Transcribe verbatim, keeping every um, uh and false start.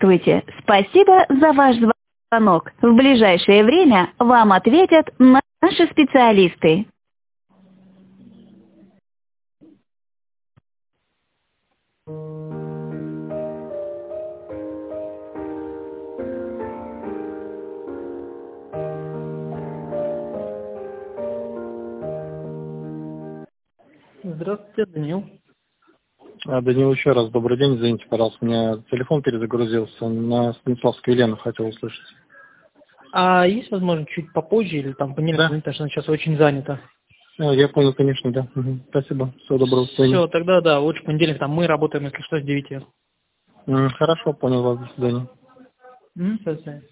Здравствуйте. Спасибо за ваш звонок. В ближайшее время вам ответят наши специалисты. Здравствуйте, Данил. А, Данил, еще раз добрый день. Извините, пожалуйста, у меня телефон перезагрузился. На Станиславскую Елену хотел услышать. А есть возможность чуть попозже или там понедельник, Да. потому что она сейчас очень занята? А, я понял, конечно, да. Угу. Спасибо. Всего доброго. До свидания. Все, тогда да, лучше понедельник, там мы работаем, если что, с девяти. М, Хорошо, понял вас. До свидания. М, До свидания.